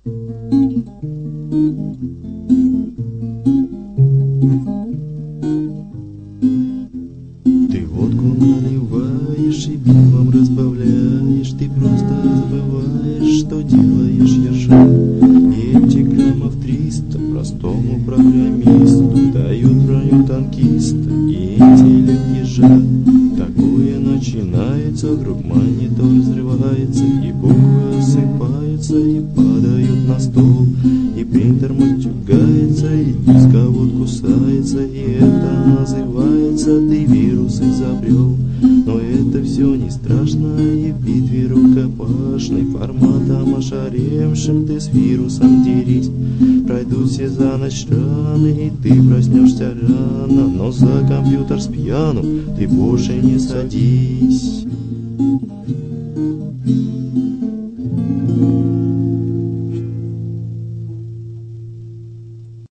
Ты водку наливаешь и пивом разбавляешь, ты просто забываешь, что делаешь ержа. И эти граммов 300 простому программисту дают броню танкиста и интеллект ежа. Такое начинается, вдруг монитор взрывается, и буквы осыпаются и падают на стол, и принтер матюгается, и дисковод кусается, и это называется «ты вирус изобрел». Но это все не страшно, и в битве рукопашной форматом ошаревшим ты с вирусом дерись. Пройдут все за ночь раны, и ты проснешься рано, но за компьютер с пьяну ты больше не садись.